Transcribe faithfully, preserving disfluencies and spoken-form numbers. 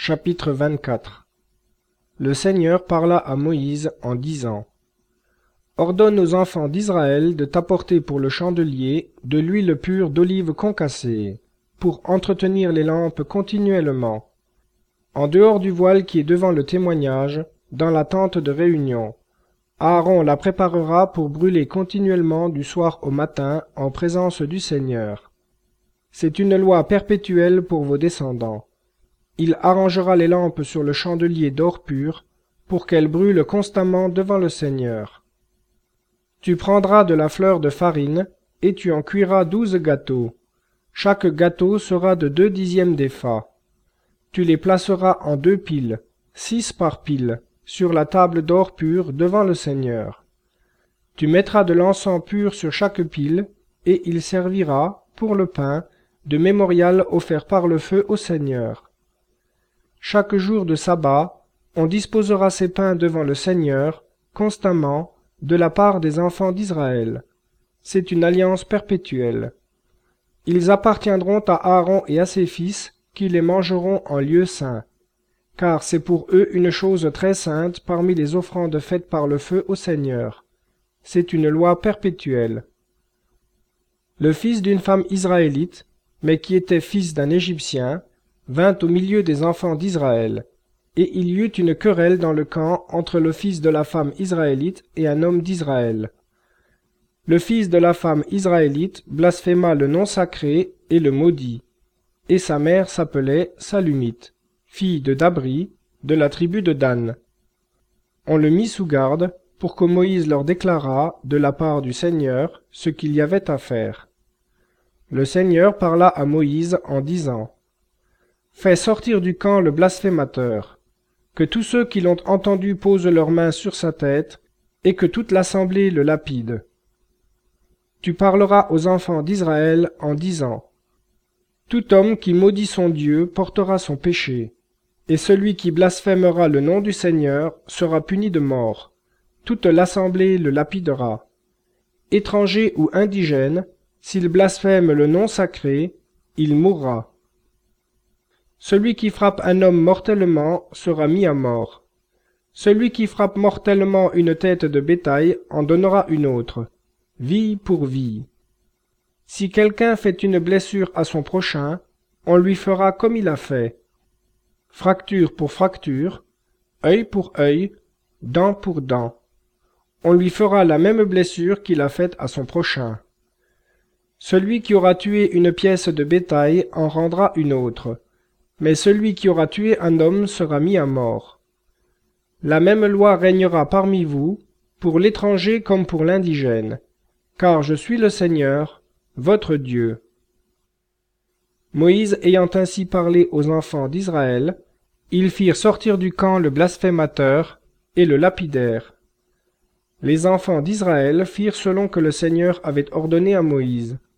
Chapitre vingt-quatre. Le Seigneur parla à Moïse en disant : Ordonne aux enfants d'Israël de t'apporter pour le chandelier de l'huile pure d'olive concassée, pour entretenir les lampes continuellement, en dehors du voile qui est devant le témoignage, dans la tente de réunion. Aaron la préparera pour brûler continuellement du soir au matin en présence du Seigneur. C'est une loi perpétuelle pour vos descendants. Il arrangera les lampes sur le chandelier d'or pur, pour qu'elles brûlent constamment devant le Seigneur. Tu prendras de la fleur de farine, et tu en cuiras douze gâteaux. Chaque gâteau sera de deux dixièmes d'épha. Tu les placeras en deux piles, six par pile, sur la table d'or pur devant le Seigneur. Tu mettras de l'encens pur sur chaque pile, et il servira, pour le pain, de mémorial offert par le feu au Seigneur. Chaque jour de sabbat, on disposera ces pains devant le Seigneur, constamment, de la part des enfants d'Israël. C'est une alliance perpétuelle. Ils appartiendront à Aaron et à ses fils, qui les mangeront en lieu saint, car c'est pour eux une chose très sainte parmi les offrandes faites par le feu au Seigneur. C'est une loi perpétuelle. Le fils d'une femme israélite, mais qui était fils d'un Égyptien, vint au milieu des enfants d'Israël, et il y eut une querelle dans le camp entre le fils de la femme israélite et un homme d'Israël. Le fils de la femme israélite blasphéma le nom sacré et le maudit, et sa mère s'appelait Salumite, fille de Dabri, de la tribu de Dan. On le mit sous garde, pour que Moïse leur déclarât, de la part du Seigneur, ce qu'il y avait à faire. Le Seigneur parla à Moïse en disant : Fais sortir du camp le blasphémateur, que tous ceux qui l'ont entendu posent leurs mains sur sa tête, et que toute l'assemblée le lapide. Tu parleras aux enfants d'Israël en disant : Tout homme qui maudit son Dieu portera son péché, et celui qui blasphémera le nom du Seigneur sera puni de mort. Toute l'assemblée le lapidera. Étranger ou indigène, s'il blasphème le nom sacré, il mourra. Celui qui frappe un homme mortellement sera mis à mort. Celui qui frappe mortellement une tête de bétail en donnera une autre, vie pour vie. Si quelqu'un fait une blessure à son prochain, on lui fera comme il a fait. Fracture pour fracture, œil pour œil, dent pour dent. On lui fera la même blessure qu'il a faite à son prochain. Celui qui aura tué une pièce de bétail en rendra une autre, mais celui qui aura tué un homme sera mis à mort. La même loi régnera parmi vous, pour l'étranger comme pour l'indigène, car je suis le Seigneur, votre Dieu. Moïse ayant ainsi parlé aux enfants d'Israël, ils firent sortir du camp le blasphémateur et le lapidèrent. Les enfants d'Israël firent selon que le Seigneur avait ordonné à Moïse.